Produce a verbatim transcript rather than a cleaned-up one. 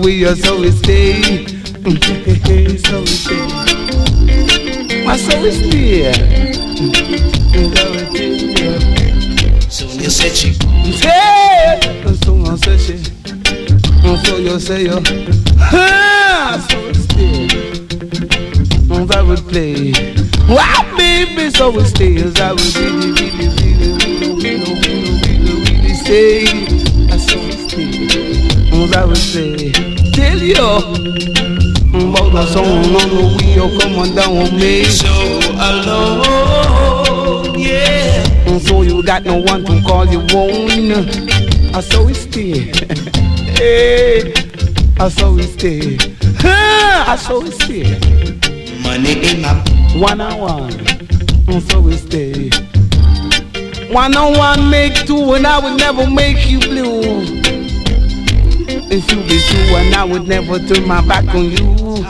way, so we stay. So we stay. My soul is there. So you said she. Hey, so you say she. So you say you. So we stay. I would play. Wow, baby, so we stay. I would really, really, really, really, really, really, really stay. I so we stay. I would say, tell you. About the song on the wheel, come on down on me. So alone, yeah. So you got no one to call you own. I saw it stay. Hey, I saw it stay. I saw it stay. Money in my one on one. So we stay. One on one make two, and I would never make you blue. If you be true, and I would never turn my back on you.